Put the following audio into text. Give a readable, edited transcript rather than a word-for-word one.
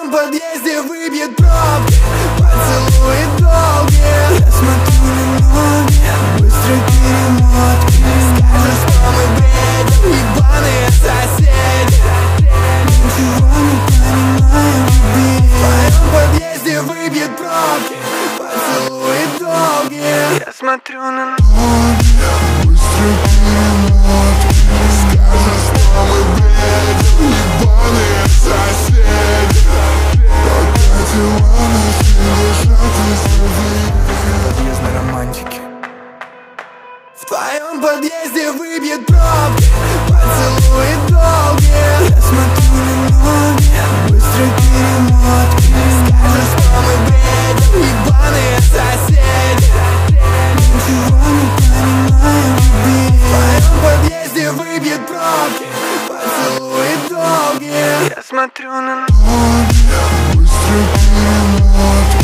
твоем подъезде выбьет пробки, поцелуи долгие. Я смотрю на ноги, быстрой перемотки. Скажешь, что мы бредим, ебаные соседи. Ничего не понимаем, любви. В твоем подъезде выбьет пробки, поцелуи долгие. Я смотрю на ноги, быстрой перемотки. Скажешь, что мы бредим, ебаные соседи. Пока дела наши лежат из подъездной романтики. В твоем подъезде выбьет пробки, поцелуи долгие. Я смотрю на ноги, быстрой перемотки. Скажешь, что мы бредим, ебаные соседи. Ничего не понимаем, любви. В твоем подъезде выбьет пробки, поцелуи долгие. Я смотрю на ноги, быстрой перемотки.